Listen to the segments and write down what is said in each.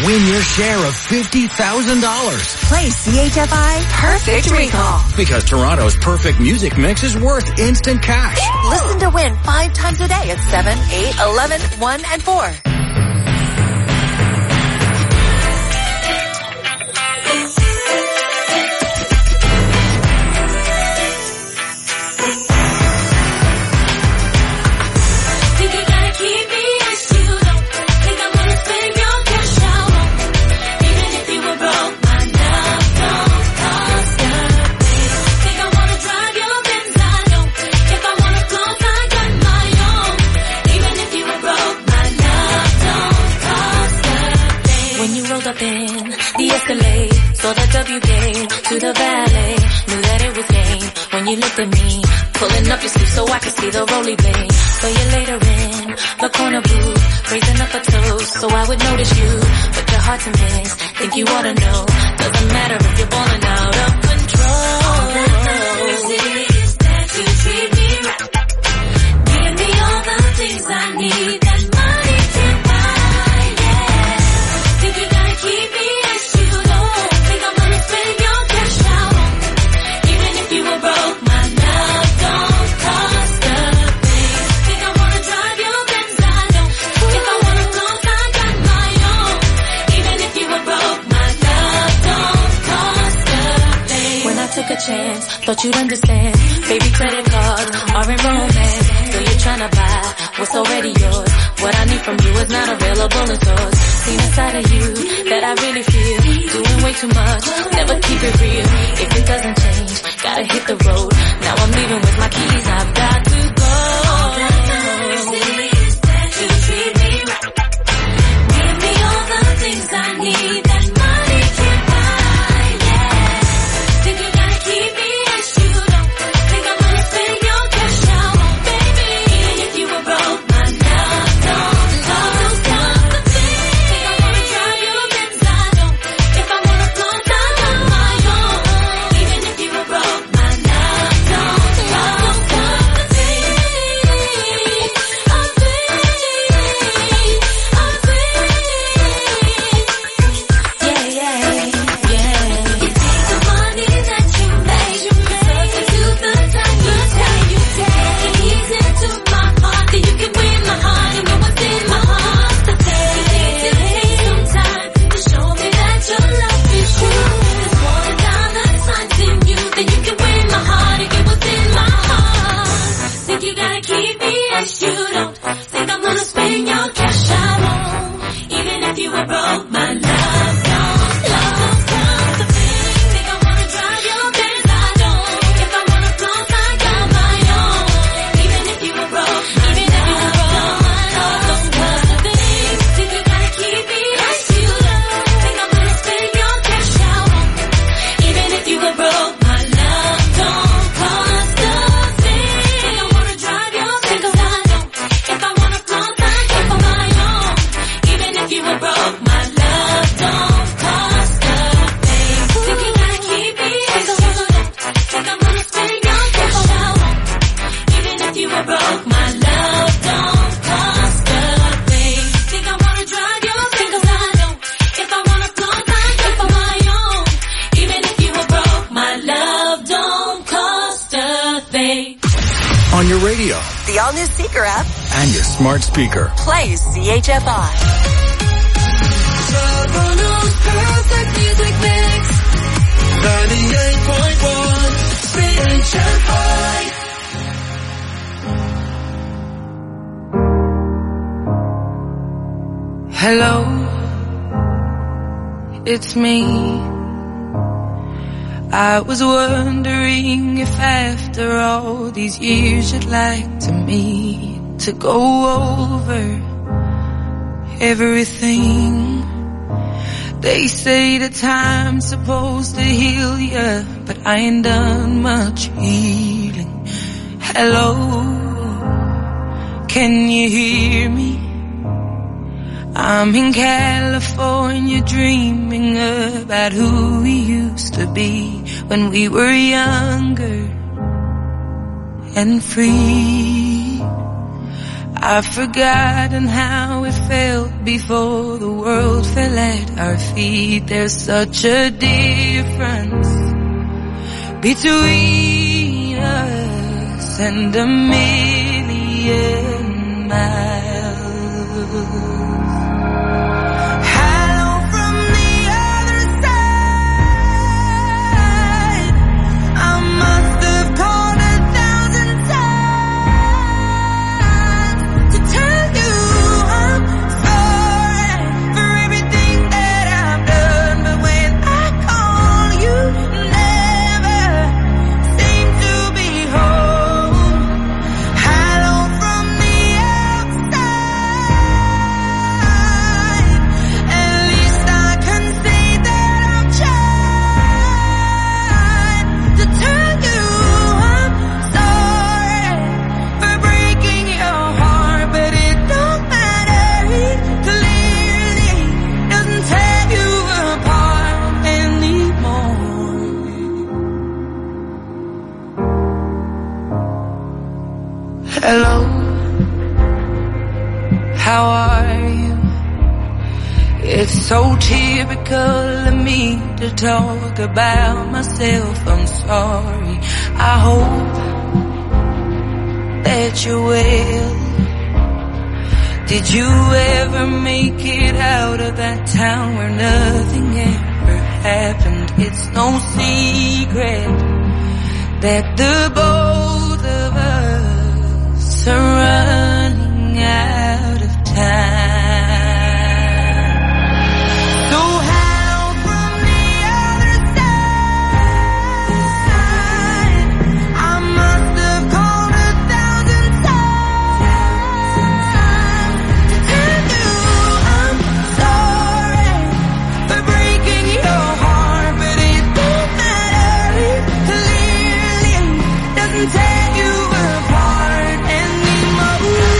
Win your share of $50,000. Play CHFI Perfect Recall. Because Toronto's perfect music mix is worth instant cash. Listen to win 5 times a day at 7, 8, 11, 1, and 4. Saw the W game to the ballet. Knew that it was game when you looked at me. Pulling up your sleeve so I could see the roly blade. So you later in the corner booth, raising up a toast so I would notice you. But you're hard to miss, think you ought to know. Doesn't matter if you're balling out of control. All that matters is that you treat me right. Give me all the things I need that money can buy, yeah. Think you gotta keep me as you don't. Think I'm gonna spend your cash out. Even if you were broke, my love don't cost a thing. Think I wanna drive your Benz, I know. If I wanna clothes, I got my own. Even if you were broke, my love don't cost a thing. When I took a chance, thought you'd understand. Baby, credit cards aren't romance. So you're trying to buy what's already yours. What I need from you is not available in stores. Seen a side of you that I really feel. Doing way too much, never keep it real. If it doesn't change, gotta hit the road. Now I'm leaving with my keys, I've got to go. All that matters is that you treat me right. Give me all the things I need that money can buy, yeah. Think you gotta keep me as you don't. Think I'm gonna spend your cash out, baby. Even if you were broke, my love don't cost a thing. Think I wanna drive your Benz, I don't. If I wanna clothes, I got my own. Even if you were broke, my love don't cost a thing. Yeah, yeah, yeah. You take the money that you make, substitute the time you take, and ease into my heart, then you can win my heart and know what's in my heart. You need to take some time to show me that your love is true. There's more dollar signs in you, then you can win my heart and get what's in my heart. Think you gotta keep me as you don't. Think I'm gonna spend your cash I won't. Even if you were broke, my love don't cost a thing. Think I wanna drive your Benz, I don't. If I wanna clothes, I got my own. Even if you were broke, my love don't cost a thing. Think you gotta keep me as you don't. Think I'm gonna spend your cash I won't. Even if you were broke, my love don't cost a thing. Think I wanna drive your Benz, I don't. If I wanna clothes, I got my own. Even if you were broke, my love don't cost a thing. Think you gotta keep me as you don't. Think I'm gonna spend your cash I won't. Even if you were broke, my love don't cost a thing. Think I wanna drive your Benz, I don't. If I wanna clothes, I got my own. Even if you were broke, my love don't cost a thing. On your radio The all-new Seeker app. and your smart speaker. Play CHFI. Toronto's perfect music mix. 98.1 CHFI. Hello, it's me. I was wondering if after all these years you'd like to meet to go over everything. They say that time's supposed to heal ya, but I ain't done much healing. Hello, can you hear me? I'm in California dreaming about who we used to be when we were younger and free. I've forgotten how it felt before the world fell at our feet. There's such a difference between us and a million miles. Hello from the other side. I must have called 1,000 times to tell you I'm sorry for everything that I've done. But when I call, you never seem to be home. Hello from the outside. At least I can say that I've tried to tell you I'm sorry for breaking your heart. But it don't matter, it clearly doesn't tear you apart anymore. Hello, how are you? It's so typical of me to talk about myself. I'm sorry. I hope that you're well. Did you ever make it out of that town where nothing ever happened? It's no secret that the both of us are running out of time. So hello from the other side. I must have called 1,000 times to tell you I'm sorry for breaking your heart. But it don't matter, it clearly doesn't tear you apart anymore.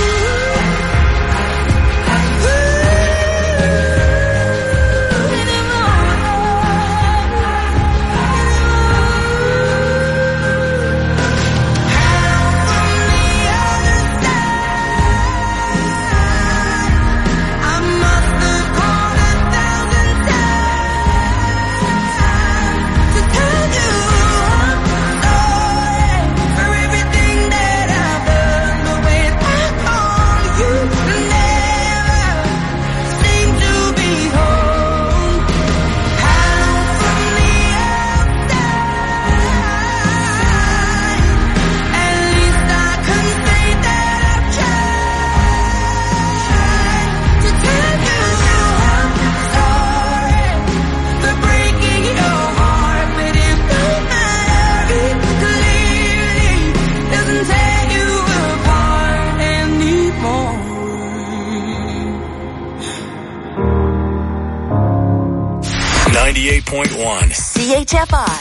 I must have called 1,000 times to tell you I'm sorry for everything that I've done. But when I call, you never seem to be home. Hello from the outside. At least I can say that I've tried to tell you I'm sorry for breaking your heart. But it don't matter, it clearly doesn't tear you apart anymore. 98.1. CHFI.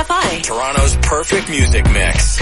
CHFI. Toronto's perfect music mix.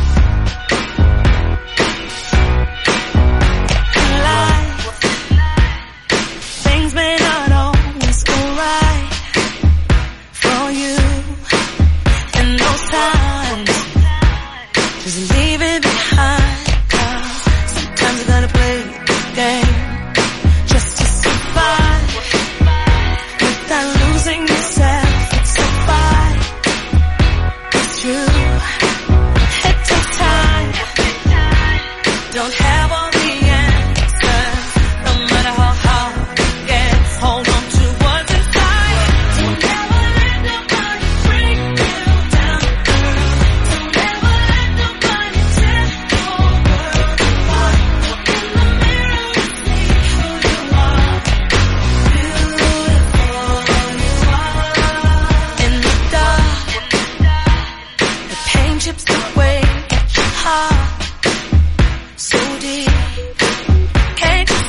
Things may not always go right for you. In those times, just leave it behind. 'Cause sometimes you gotta play the game just to survive without losing yourself. It's a fight. It's true. It takes time. Don't have all the answers, no matter how hard it gets. Hold on to what's inside. Don't ever let nobody break you down, girl. Don't ever let nobody tear your world apart. Look in the mirror and see who you are. Beautiful you are. In the dark, the pain chips away at your heart. So deep, can't you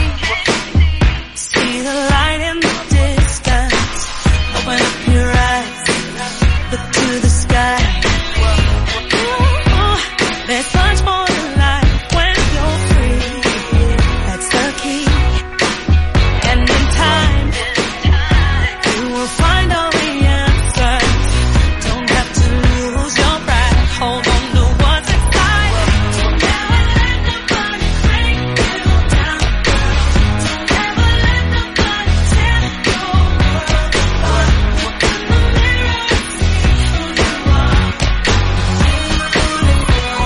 see the light in the distance? Open up your eyes, look to the sky. Ooh, there's much more to life when you're free. That's the key. And in time, you will find all the answers. Don't have to lose your pride. Hold on to what's inside. Don't ever let nobody break you down, girl. Don't ever let nobody tear your world apart. Look in the mirror and see who you are. Beautiful you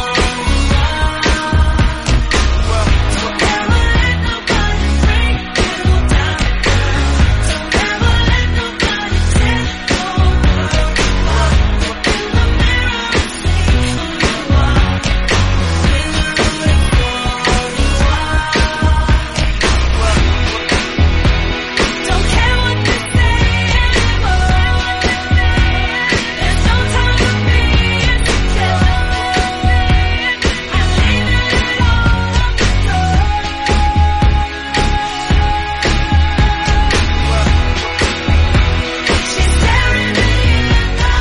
are. Don't ever let nobody break you down, girl. Don't ever let nobody tear your world apart. Look in the mirror and see who you are. Don't care what they say anymore. There's no time to be insecure. I'm leaving it all on the door. She's staring me in the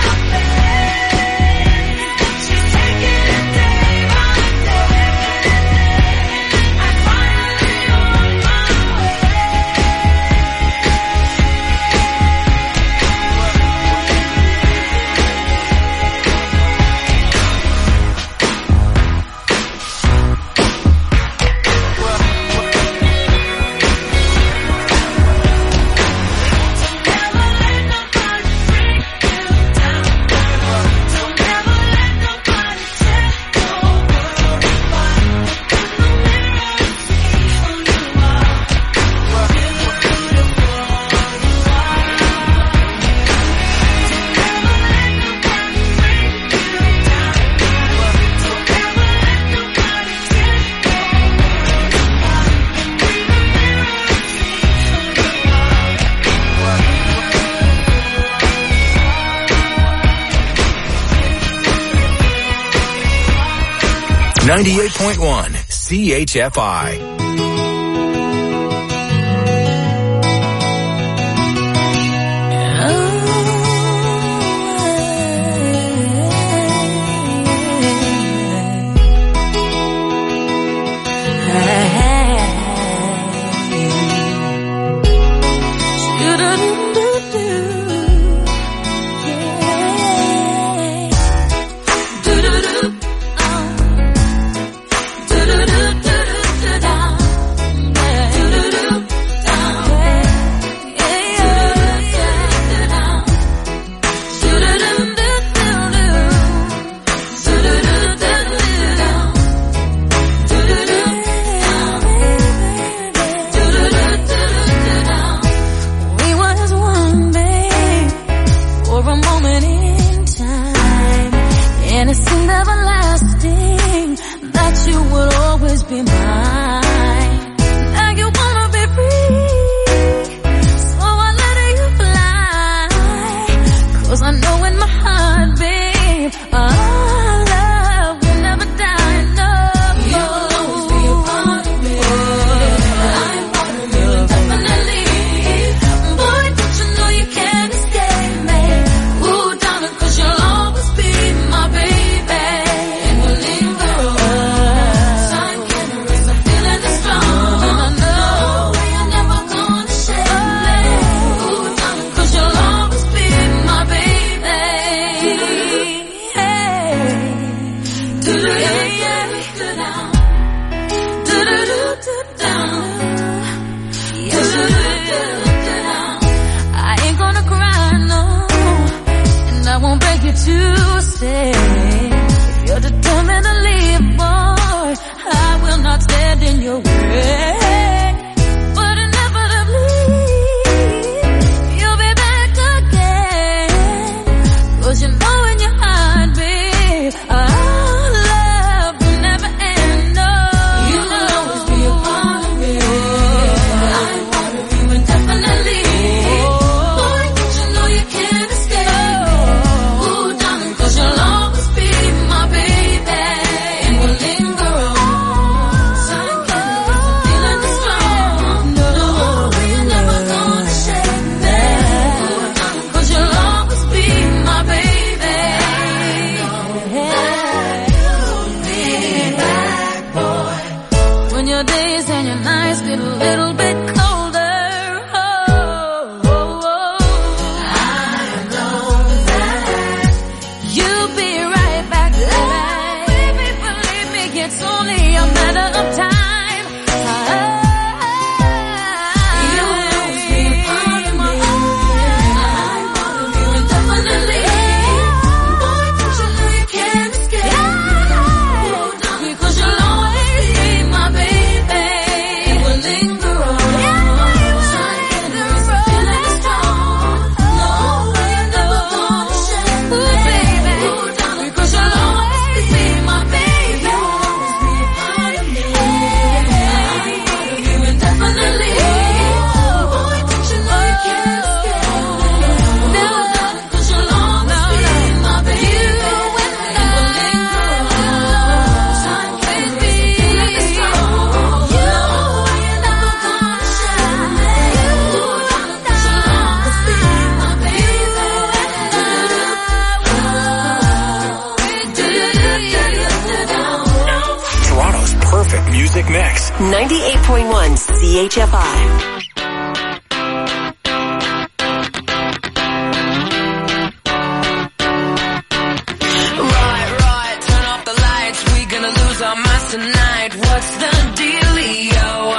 face. She's taking it day by day. I'm finally on my way. 98.1 CHFI. Da 98.1 CHFI. Tonight, what's the dealio?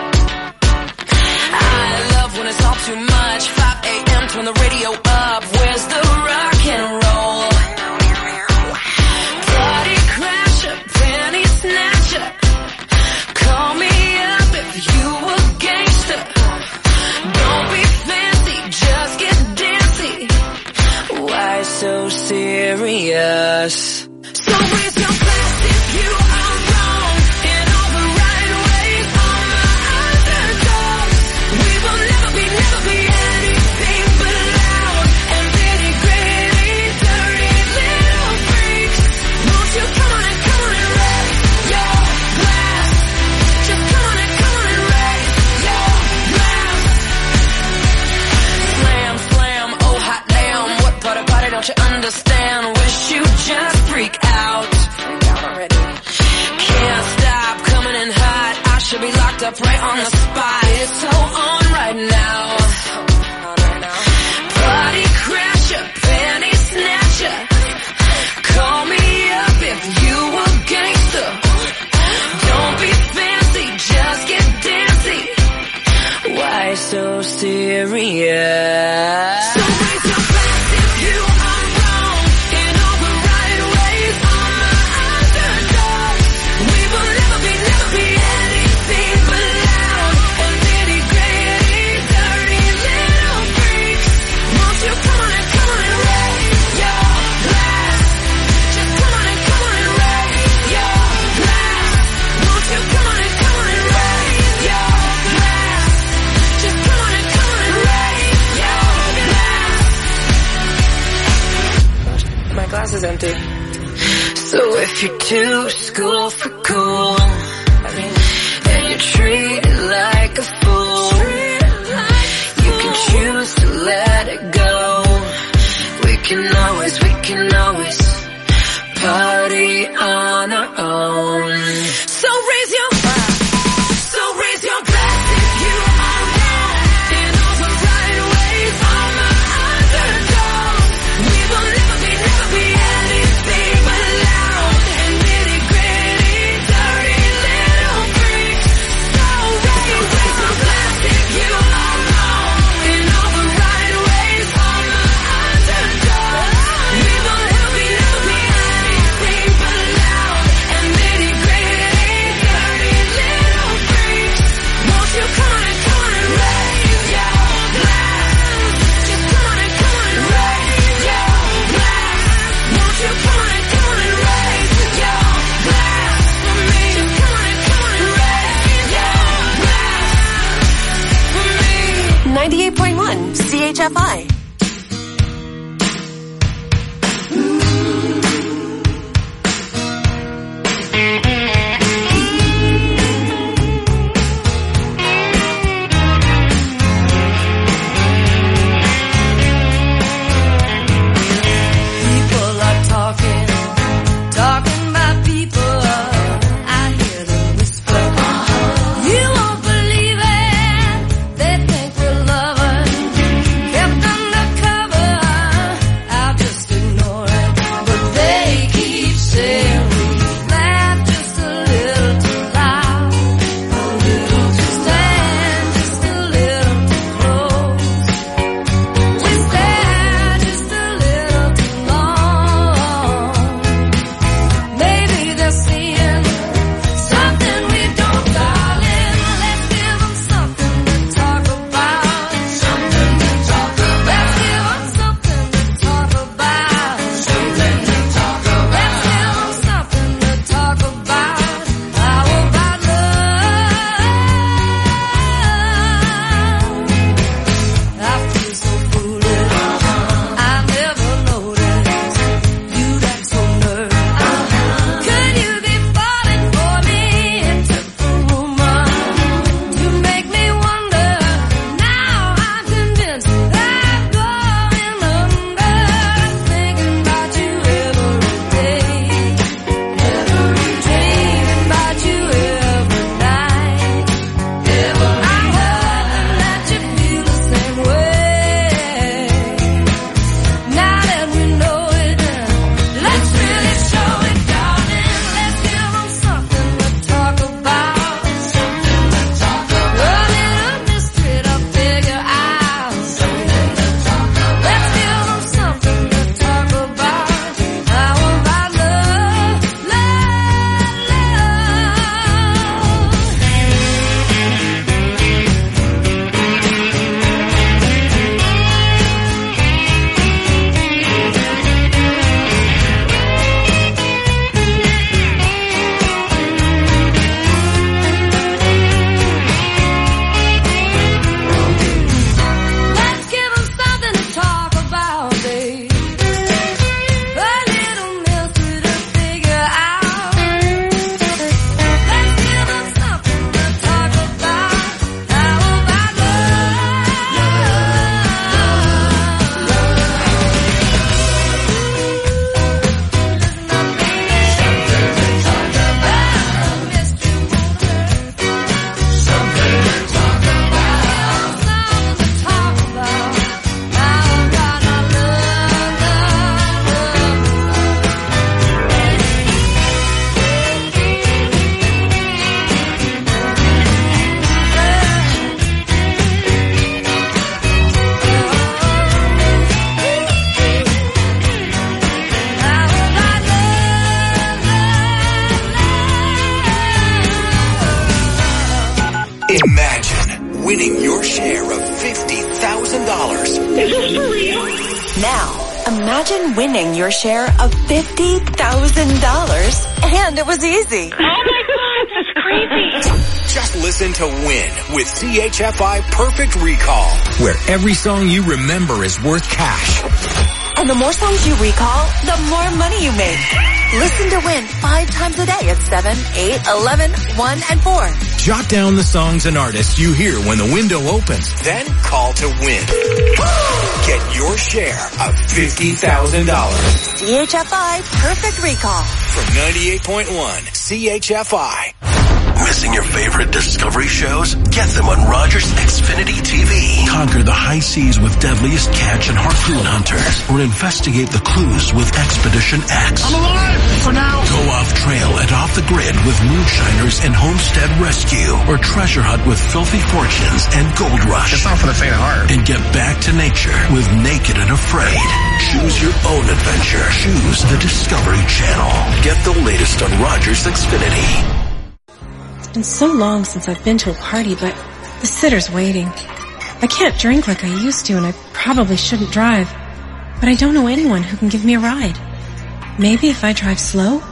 I love when it's all too much. 5 a.m. turn the radio up. Where's the rock and roll? Party crasher, penny snatcher. Call me up if you a gangster. Don't be fancy, just get dancy. Why so serious? So raise your glass if you are wrong in all the right ways. All my underdogs, we will never be anything but loud and nitty-gritty, dirty little freaks. Won't you come on and raise your glass? Just come on and raise your glass. Slam, slam, oh hot damn, what part of party don't you understand? Wish you just freak out. Can't stop coming in hot. I should be locked up right on the spot. It's so on right now. Party crasher, penny snatcher. Call me up if you a gangster. Don't be fancy, just get dancy. Why so serious? So raise your glass if you are wrong in all the right ways. All my underdogs, we will never be anything but loud and nitty-gritty, dirty little freaks. Won't you come on and raise your glass? Just come on and raise your glass. Won't you come on and raise your glass? Just come on and raise your glass. My glass is empty. So if you're too school for cool, and you're treated like a fool, you can choose to let it go. We can always party on our own. So raise your glass if you are wrong in all the right ways. All my underdogs, we will never be anything but loud and nitty-gritty, dirty little freaks. So raise your glass if you are wrong in all the right ways. All my underdogs, we will never be anything but loud and nitty-gritty, dirty little freaks. Won't you come on and raise your glass? Just come on and raise your glass. Won't you come on and raise your glass for me? Just come on and raise your glass for me. 98.1 CHFI. People are talking about people. I hear them whisper. You won't believe it. They think we're lovers, kept under winning your share of $50,000. Is this for real? Now, imagine winning your share of $50,000, and it was easy. Oh my God, that's crazy. Just listen to Win with CHFI Perfect Recall, where every song you remember is worth cash. And the more songs you recall, the more money you make. Listen to Win 5 times a day at 7, 8, 11, 1, and 4. Jot down the songs and artists you hear when the window opens. Then call to win. Get your share of $50,000. CHFI Perfect Recall. From 98.1 CHFI. Missing your favorite Discovery shows? Get them on Rogers Xfinity TV. Conquer the high seas with deadliest catch and harpoon hunters, or investigate the clues with Expedition X. I'm alive for now. Go off trail and off the grid with Moonshiners and Homestead Rescue, or treasure hunt with Filthy Fortunes and Gold Rush. It's not for the faint of heart. And get back to nature with Naked and Afraid. Choose your own adventure. Choose the Discovery Channel. Get the latest on Rogers Xfinity. It's been so long since I've been to a party, but the sitter's waiting. I can't drink like I used to, and I probably shouldn't drive. But I don't know anyone who can give me a ride. Maybe if I drive slow?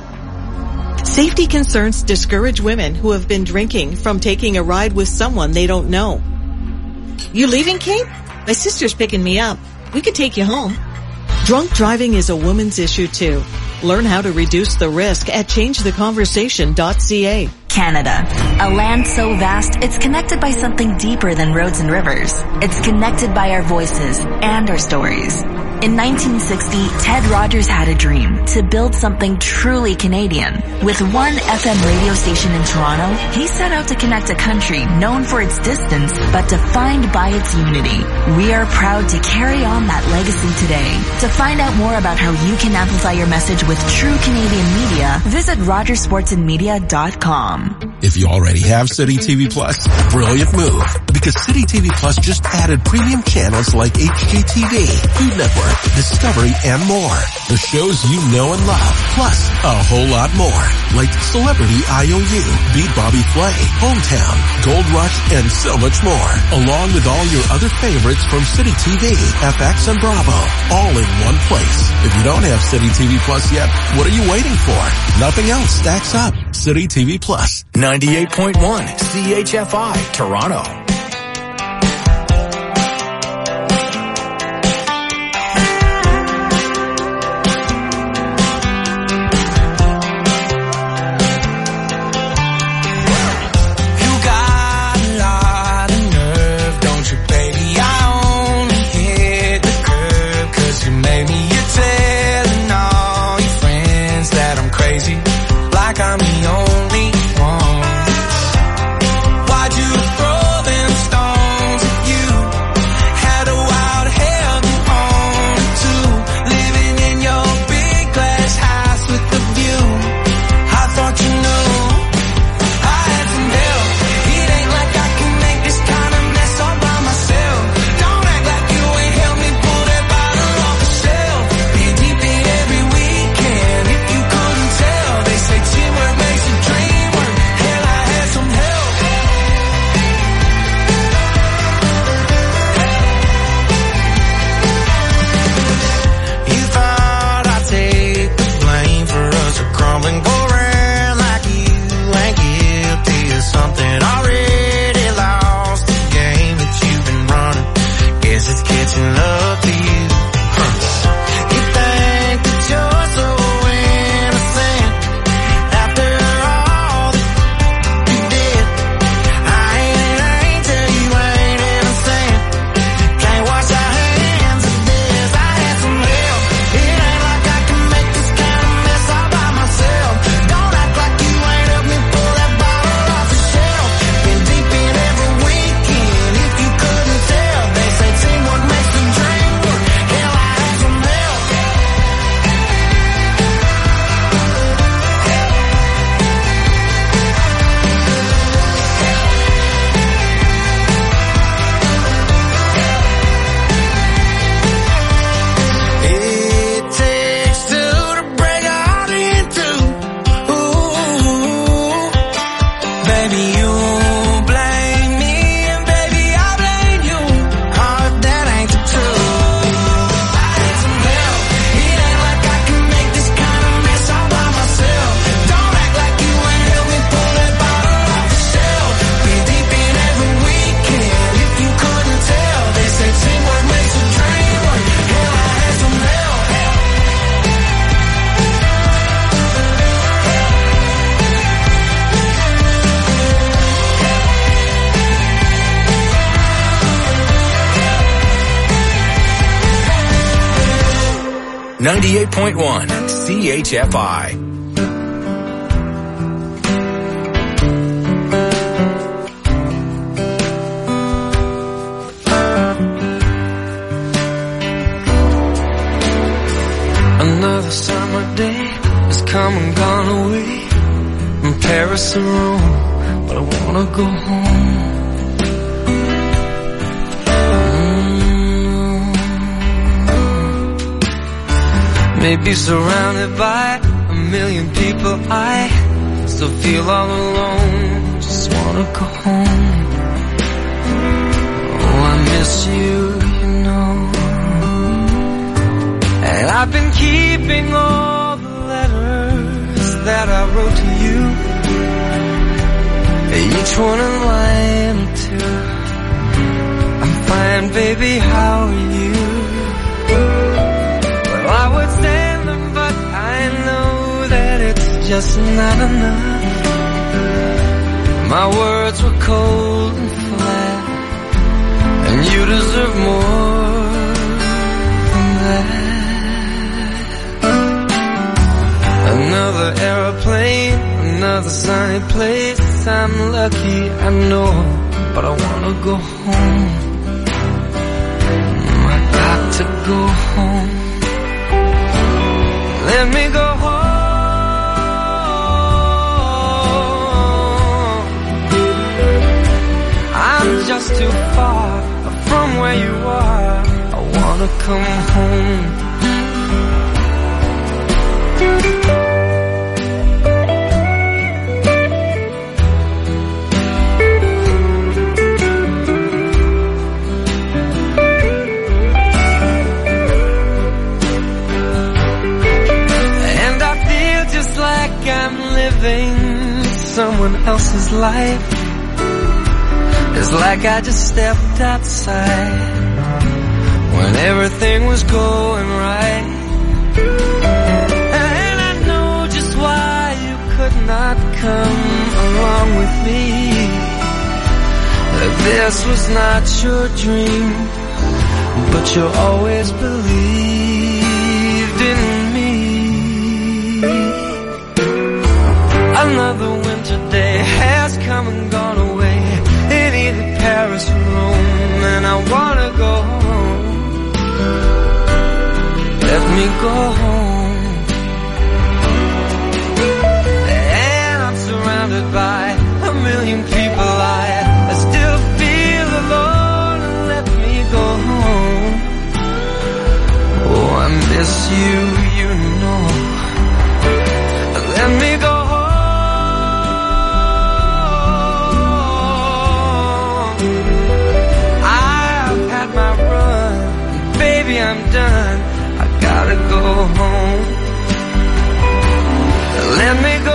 Safety concerns discourage women who have been drinking from taking a ride with someone they don't know. You leaving, Kate? My sister's picking me up. We could take you home. Drunk driving is a woman's issue too. Learn how to reduce the risk at changetheconversation.ca. Canada, a land so vast it's connected by something deeper than roads and rivers. It's connected by our voices and our stories. In 1960, Ted Rogers had a dream to build something truly Canadian. With one FM radio station in Toronto, he set out to connect a country known for its distance but defined by its unity. We are proud to carry on that legacy today. To find out more about how you can amplify your message with true Canadian media, visit RogersSportsandMedia.com. If you already have City TV Plus, brilliant move. Because City TV Plus just added premium channels like HGTV, Food Network, Discovery, and more. The shows you know and love, plus a whole lot more. Like Celebrity IOU, Beat Bobby Flay, Hometown, Gold Rush, and so much more. Along with all your other favorites from City TV, FX, and Bravo. All in one place. If you don't have City TV Plus yet, what are you waiting for? Nothing else stacks up. City TV Plus. 98.1 CHFI, Toronto. I'm the only one. Why'd you throw them 98.1 CHFI. Another summer day has come and gone away from Paris to Rome, but I wanna go home. Maybe surrounded by a million people, I still feel all alone. Just wanna go home. Oh, I miss you, you know. And I've been keeping all the letters that I wrote to you, each one a line or two. I'm fine, baby, how are you? Well, I would send them, but I know that it's just not enough. My words were cold and flat, and you deserve more than that. Another aeroplane, another sunny place. I'm lucky, I know, but I wanna go home. I got to go home. Let me go home. I'm just too far from where you are. I wanna come home. I'm living someone else's life. It's like I just stepped outside when everything was going right. And I know just why you could not come along with me. This was not your dream, but you always believed in me. Another winter day has come and gone away in either Paris or Rome, and I wanna go home. Let me go home. And I'm surrounded by a million people. I still feel alone. Let me go home. Oh, I miss you, you know. Let me go home. I'm done, I gotta go home. Let me go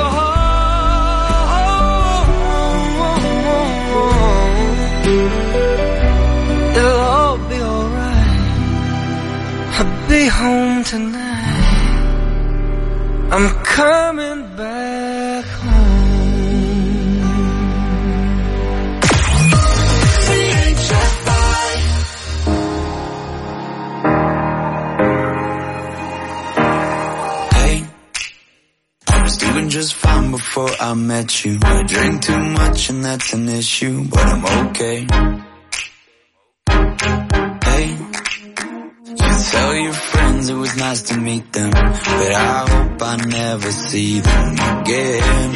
home. It'll all be alright. I'll be home tonight. I'm coming back home. Just fine before I met you. I drink too much and that's an issue, but I'm okay. Hey, you tell your friends it was nice to meet them, but I hope I never see them again.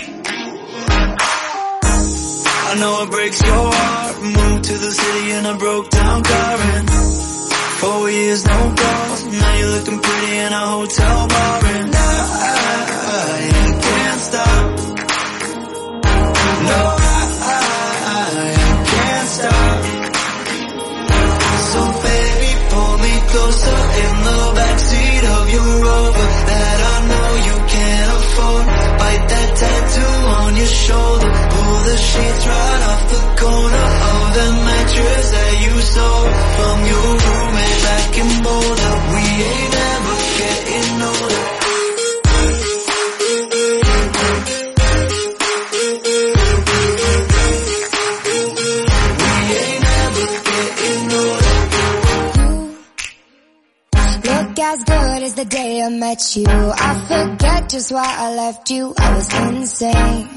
I know it breaks your heart. Moved to the city in a broke down car and 4 years no calls. Now you're looking pretty in a hotel bar and I can't stop. No, I can't stop. So baby, pull me closer in the backseat of your Rover that I know you can't afford. Bite that tattoo on your shoulder. Pull the sheets right off the corner of the mattress that you stole from your roommate back in Boulder. We ain't never getting older. as good as the day I met you. I forget just why I left you. I was insane.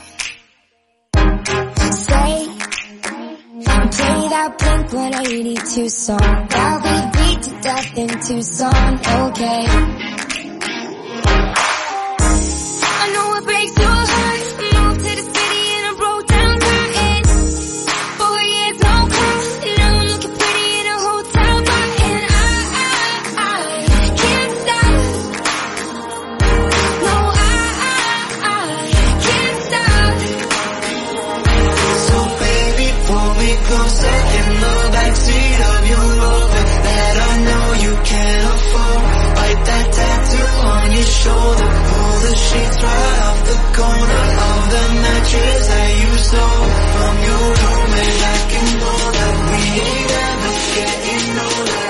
Say, play that Blink-182 song that we beat to death in Tucson. Okay. I know it breaks your heart. Moved to the city and I broke down crying. 4 years, no call. Now I'm looking pretty in a hotel bar. And I can't stop. No, I can't stop. So baby, pull me closer in the backseat of your Rover that I know you can't afford. Bite that tattoo on your shoulder. Pull the sheets right off the corner of the mattress that you stole from your roommate back in Boulder. We ain't ever getting older.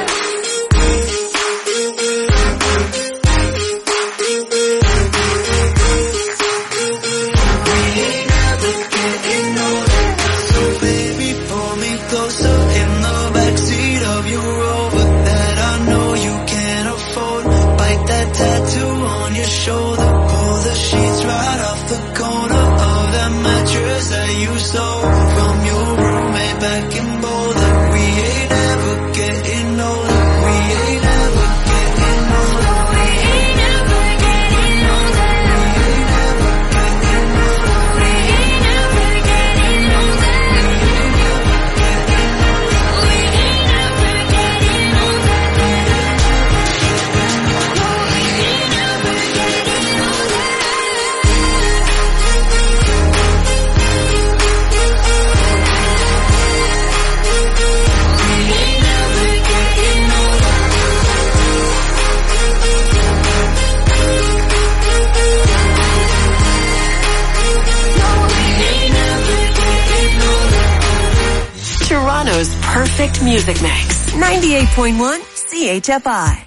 We ain't ever getting older. So baby, pull me closer in the backseat of your Rover that I know you can't afford. Bite that tattoo on your shoulder. Pull the sheets right off the corner of that mattress that you stole from your roommate back in Boulder. We ain't ever getting older. We ain't ever getting older. We ain't ever getting older. We ain't ever getting older. We ain't ever getting older. We ain't ever getting older. Toronto's perfect music mix. 98.1 CHFI.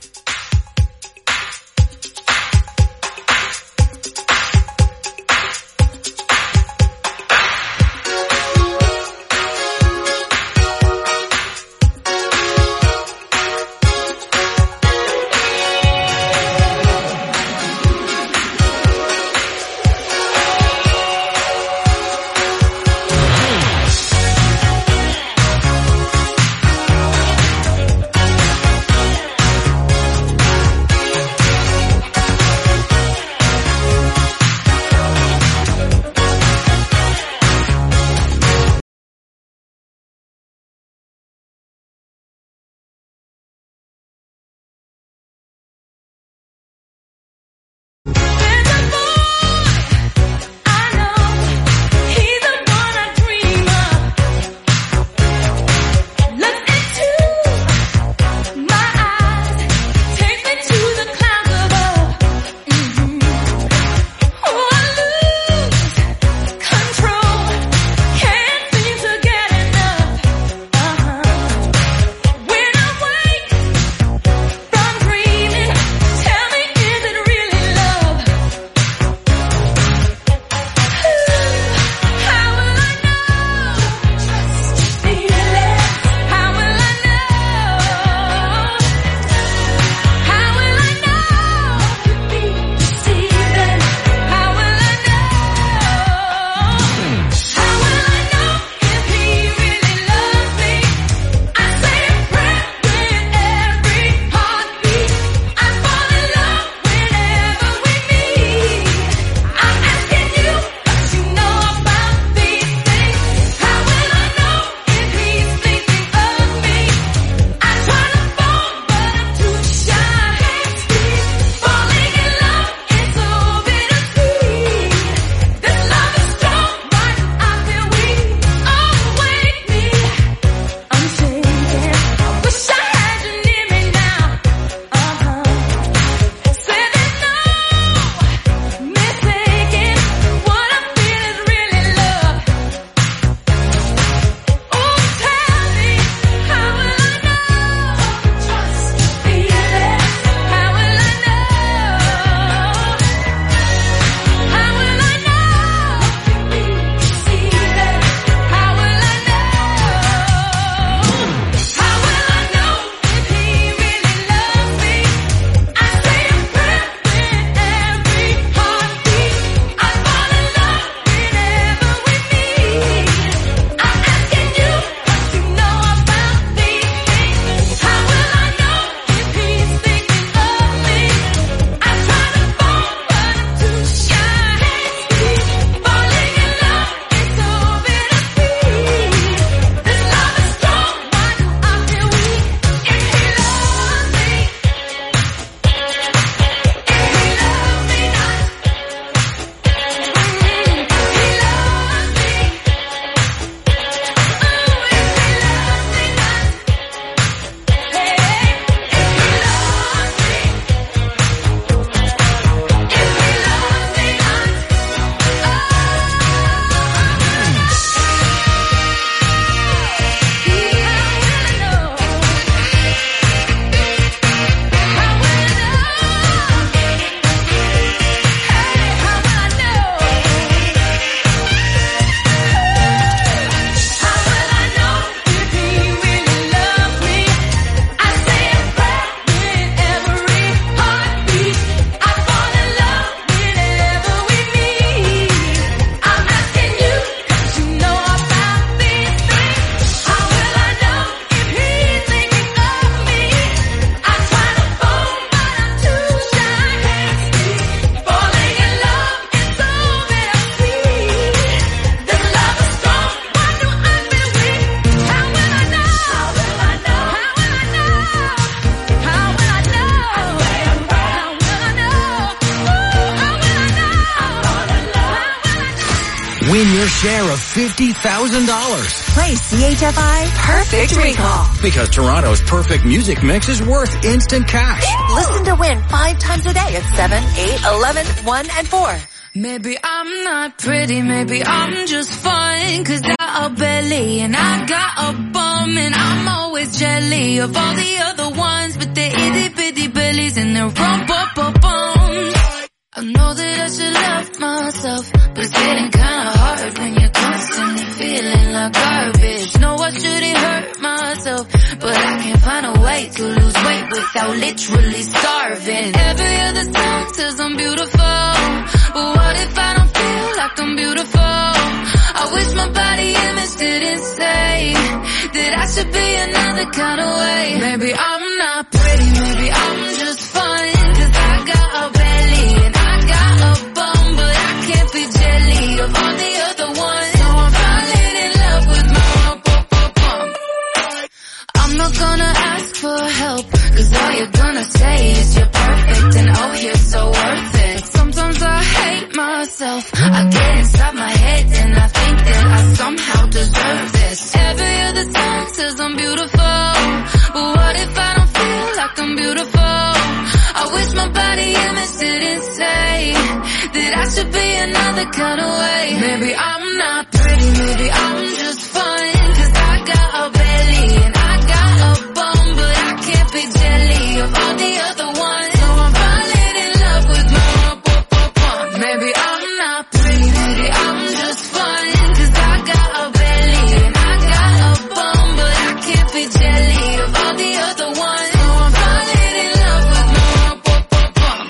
Win your share of $50,000. Play CHFI Perfect Recall. Because Toronto's perfect music mix is worth instant cash. Listen to win 5 times a day at 7, 8, 11, 1, and 4. Maybe I'm not pretty, maybe I'm just fine. Cause I got a belly and I got a bum. And I'm always jelly of all the other ones with the itty bitty bellies and their rump-up-bums. I know that I should love myself, but it's getting kinda hard when you're constantly feeling like garbage. No, I shouldn't hurt myself, but I can't find a way to lose weight without literally starving. Every other song says I'm beautiful, but what if I don't feel like I'm beautiful? I wish my body image didn't say that I should be another kind of way. Maybe I'm not pretty, maybe I'm just fine. Cause I got a belly and I got a bum, but I can't be jelly of all the other ones. So I'm falling in love with my bum. I'm not gonna ask for help, cause all you're gonna say is you're perfect and oh you're so worth it. Sometimes I hate myself, I get inside my head and I think that I somehow deserve this. Every other song says I'm beautiful, but what if I don't feel like I'm beautiful? I wish my body image didn't say that I should be another kind of way. Maybe I'm not pretty, maybe I'm just fine. Cause I got a belly and I got a bum, but I can't be jelly of all the other ones. So I'm falling in love with my bum. Maybe I'm not pretty, maybe I'm just fine. Cause I got a belly and I got a bum, but I can't be jelly of all the other ones. So I'm falling in love with my bum.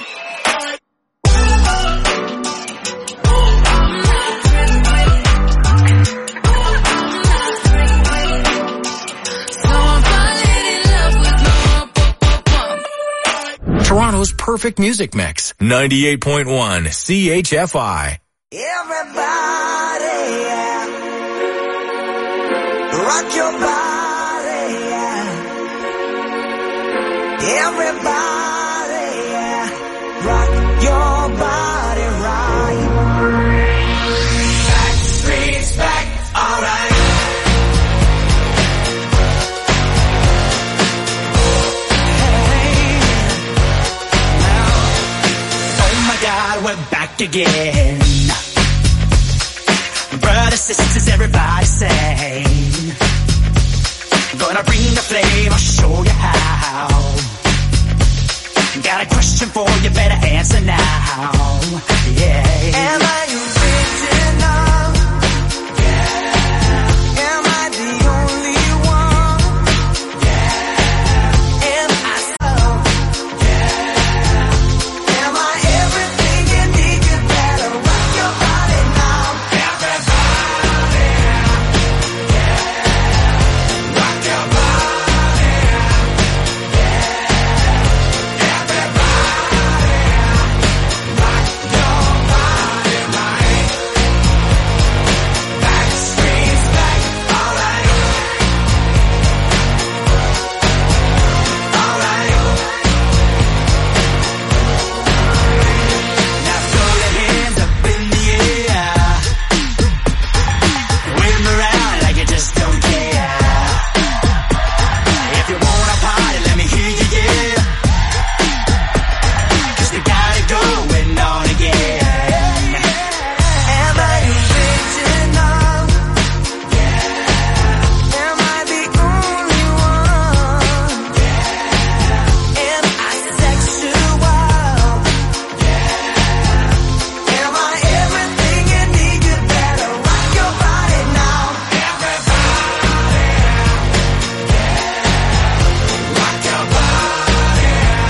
So I'm falling in love with my bum. Toronto's perfect music mix. 98.1 CHFI. Everybody, yeah. Rock your body, yeah. Everybody, yeah. Rock your body right. Back streets back, alright. Oh my God, we're back again. Brothers, sisters, everybody sing. Gonna bring the flame, I'll show you how. Got a question for you, better answer now. Yeah. Am I original? Yeah. Am I the only one? Yeah. Am I so? Yeah. Am I everything you need? You better rock your body now. Everybody, yeah. Rock your body, yeah. Everybody, rock your body right. Back streets back, alright. Alright. Now throw your hands up in the air. Wave them around like you just don't care. If you wanna party, let me hear you, yeah. Cause we got it going on again. Am I original? Yeah. Am I the only one? Yeah. Am I sexual? Yeah. Am I everything you need? You better rock your body now. Everybody, yeah. Rock your body,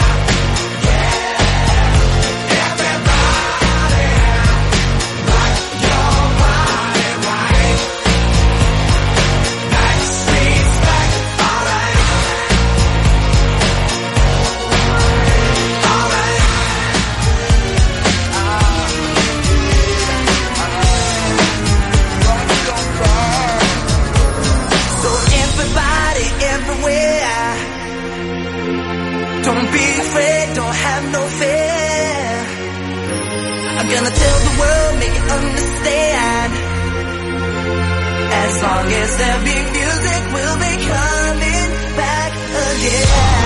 yeah. Everybody, rock your body right. Back streets back, alright. Alright. So everybody, everywhere, don't be afraid, don't have no fear. I'm gonna tell the world, make it understand As long as there be music, we'll be coming back again.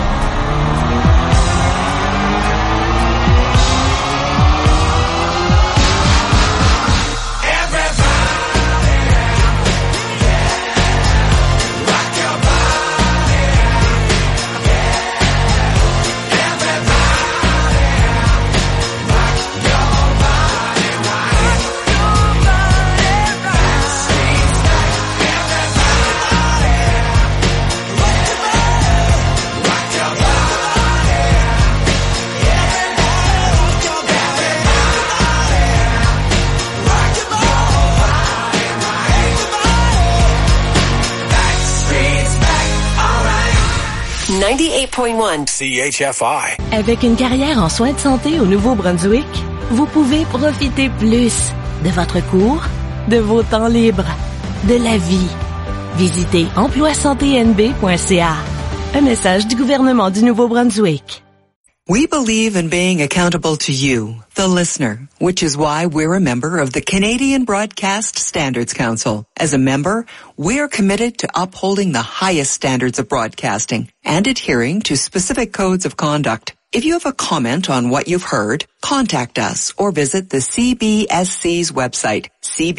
CHFI. Avec une carrière en soins de santé au Nouveau-Brunswick, vous pouvez profiter plus de votre cours, de vos temps libres, de la vie. Visitez emploisanténb.ca. Un message du gouvernement du Nouveau-Brunswick. We believe in being accountable to you, the listener, which is why we're a member of the Canadian Broadcast Standards Council. As a member, we're committed to upholding the highest standards of broadcasting and adhering to specific codes of conduct. If you have a comment on what you've heard, contact us or visit the CBSC's website,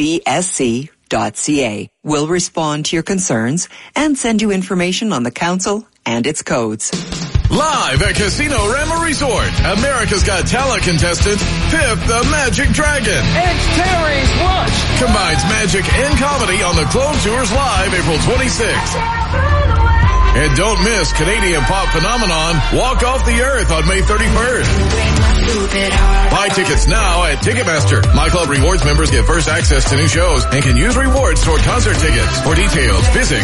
cbsc.ca. We'll respond to your concerns and send you information on the council and its codes. Live at Casino Rama Resort, America's Got Talent contestant Pip the Magic Dragon. It's Terry's Lunch. Combines magic and comedy on the Globe Tours Live April 26th. And don't miss Canadian pop phenomenon Walk Off the Earth on May 31st. Buy tickets now at Ticketmaster. My Club Rewards members get first access to new shows and can use rewards toward concert tickets. For details, visit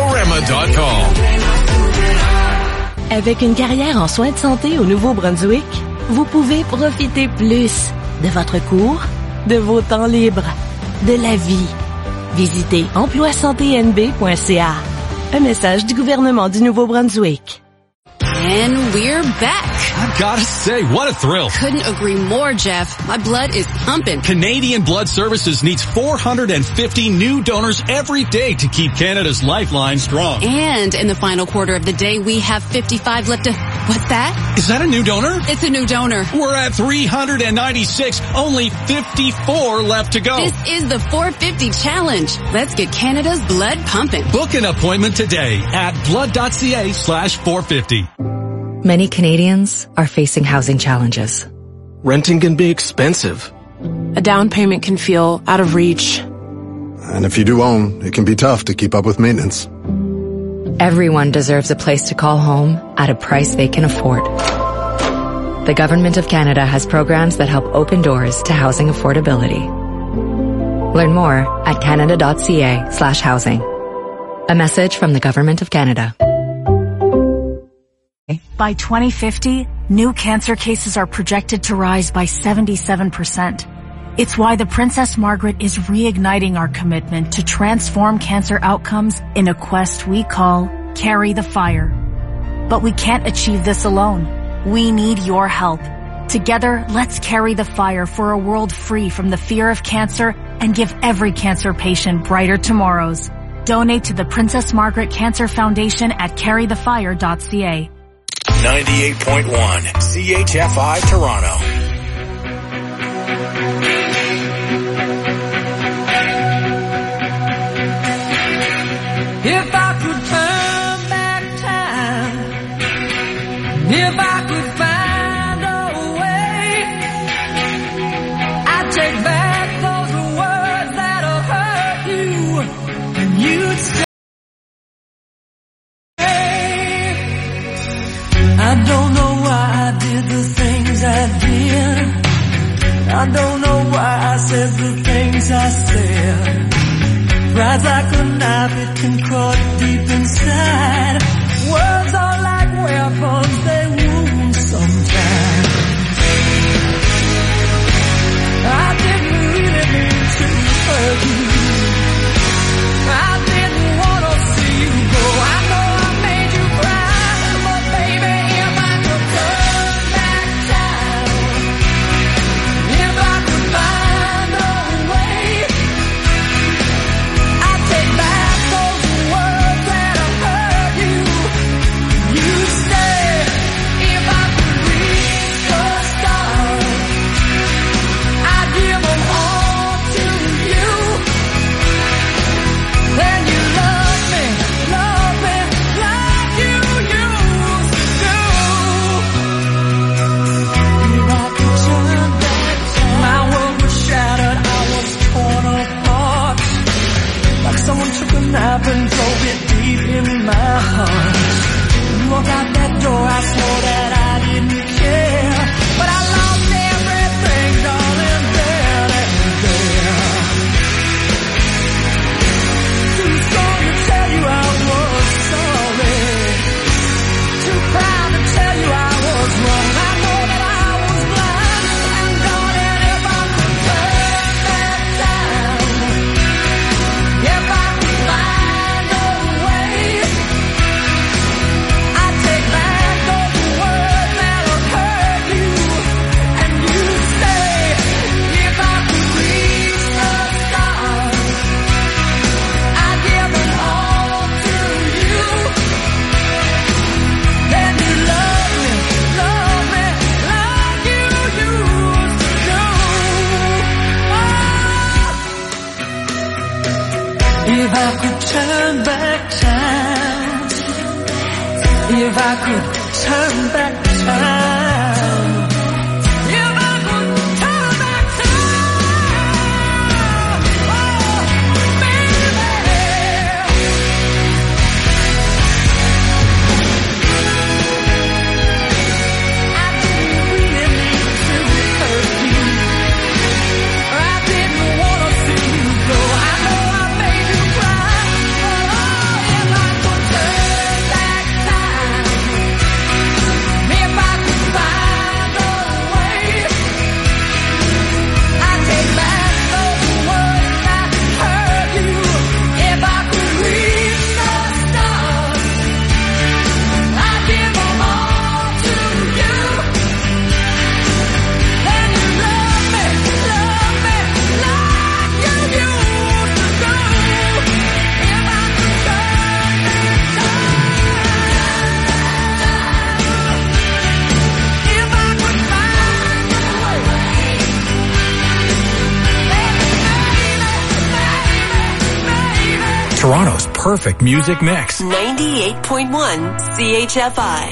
CasinoRama.com. Avec une carrière en soins de santé au Nouveau-Brunswick, vous pouvez profiter plus de votre cours, de vos temps libres, de la vie. Visitez emploisanténb.ca. Un message du gouvernement du Nouveau-Brunswick. And we're back. I've got to say, what a thrill. Couldn't agree more, Jeff. My blood is pumping. Canadian Blood Services needs 450 new donors every day to keep Canada's lifeline strong. And in the final quarter of the day, we have 55 left to... What's that? Is that a new donor? It's a new donor. We're at 396. Only 54 left to go. This is the 450 challenge. Let's get Canada's blood pumping. Book an appointment today at blood.ca/450. Many Canadians are facing housing challenges. Renting can be expensive. A down payment can feel out of reach. And if you do own, it can be tough to keep up with maintenance. Everyone deserves a place to call home at a price they can afford. The Government of Canada has programs that help open doors to housing affordability. Learn more at canada.ca/housing. A message from the Government of Canada. By 2050, new cancer cases are projected to rise by 77%. It's why the Princess Margaret is reigniting our commitment to transform cancer outcomes in a quest we call Carry the Fire. But we can't achieve this alone. We need your help. Together, let's carry the fire for a world free from the fear of cancer and give every cancer patient brighter tomorrows. Donate to the Princess Margaret Cancer Foundation at carrythefire.ca. 98.1 CHFI Toronto. If I could turn back time, if I could find a way, I'd take back those words that'll hurt you, and you'd stay. I don't know why I did the things I did. I don't know why I said the things I said. Pride's like a knife, it can cut deep inside. Words are like weapons, they wound sometimes. I didn't really mean to hurt you. I didn't want to see you go. I know I made you cry, but baby, if I could turn back time, if I could find a way, I'd I could turn back time, if I could turn back time, if I could turn back time, oh, baby. I didn't really mean to hurt you, or I didn't want to see you go. I know I made you cry, but oh, if I could turn back time, if I could find a way, I'd take back those words I heard you. If I could reach the stars, I'd give them all to you. And you love me like you used to do. If I could turn back time, if I could find a way, Toronto's perfect music mix. 98.1 CHFI.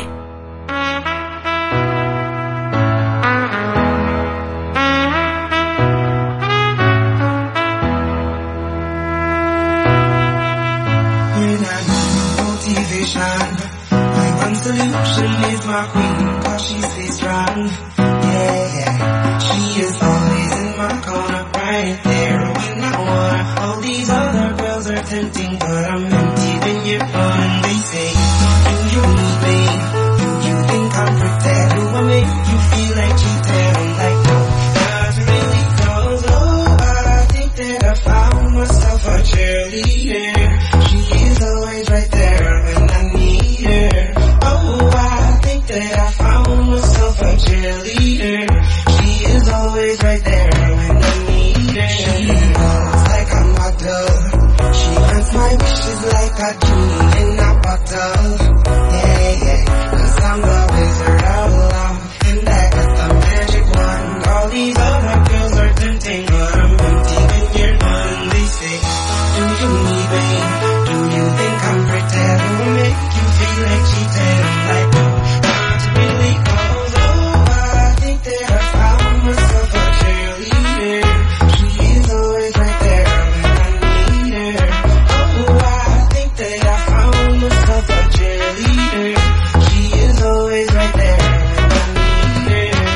When I need motivation, my one solution is my queen, 'cause she stays strong. Yeah, yeah. She is always in my corner, right there when I want. All these other girls are tempting, but I'm empty when you're gone. They say, do you need me? Do you think I'm pretty? Do I make you feel like cheating? I'm like, no, not really, 'cause oh, I think that I found myself a cheerleader. She is always right there when I need her. Oh, I think that I found myself a cheerleader. She is always right there when I need her. She knows like I'm model. She grants my wishes like a genie in a bottle. Yeah, yeah, 'cause I'm the wizard of love, and I got the magic wand. All these other girls are tempting, but I'm empty when you're gone. They say, do you need me? Do you think I'm pretty? Do I make you feel like cheating? I'm like, no, not really, 'cause oh, I think that I found myself a cheerleader. She is always right there when I need her. Oh, I think that I found myself a cheerleader. She is always right there when I need her.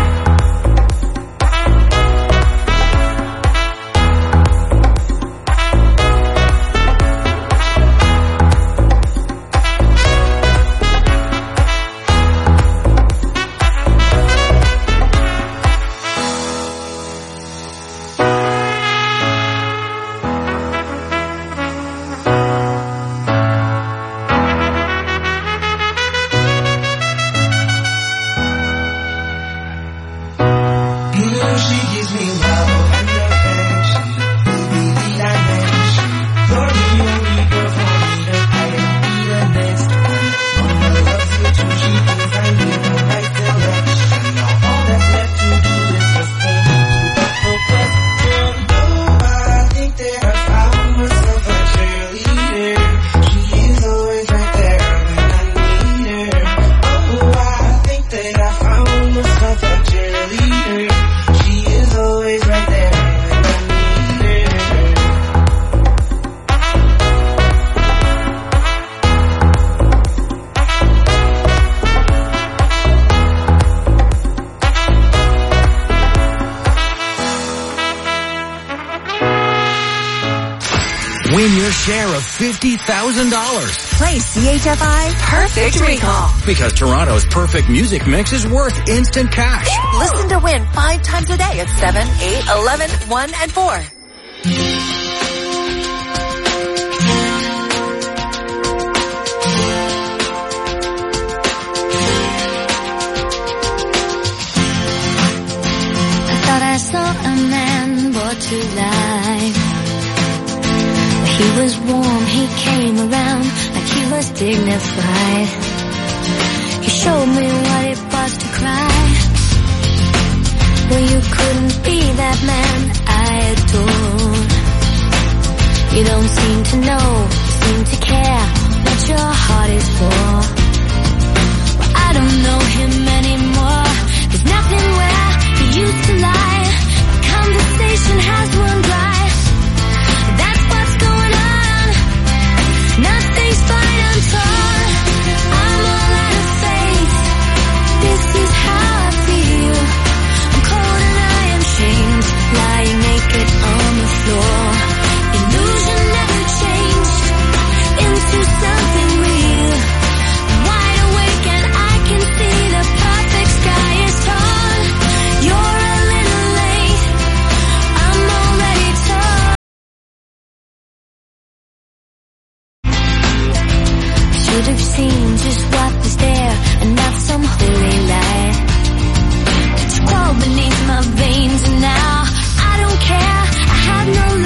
She gives me love and affection, baby, the dimension. You're the only girl for me to fight and be the next one. Mama loves you too, she thinks I made the right selection. Now all that's left to do is just for me to put no question. Oh, I think that I found myself a cheerleader. She is always right there when I need her. Oh, I think that I found myself a cheerleader. She is always right there when I need her. Win your share of $50,000. Play CHFI Perfect Recall. Because Toronto's perfect music mix is worth instant cash. Listen to win 5 times a day at 7, 8, 11, 1, and 4. I thought I saw a man brought to life. He was warm, he came around like he was dignified. He showed me what it was to cry. Well, you couldn't be that man I adored. You don't seem to know, seem to care what your heart is for. Well, I don't know him anymore. There's nothing where he used to lie. The conversation has run dry. That's what's going on. Nothing's fine, I'm torn. I'm all out of faith. This is how I feel. I'm cold and I am shamed, lying naked on the floor. Illusion never changed into something real. I'm wide awake and I can see the perfect sky is torn. You're a little late, I'm already torn. Should have seen just what was there and not some holy lie. It's crawled beneath my veins and now I don't care, I have no